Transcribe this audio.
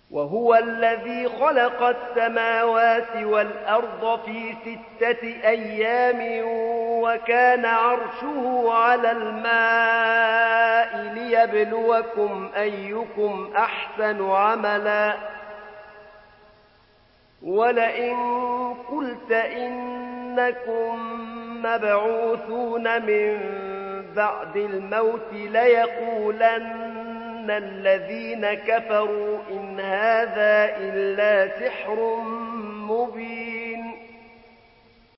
وهو الذي خلق السماوات والأرض في 6 أيام وكان عرشه على الماء ليبلوكم أيكم أحسن عملا ولئن قلت إنكم مبعوثون من بعد الموت ليقولن الذين كفروا إن هذا إلا سحر مبين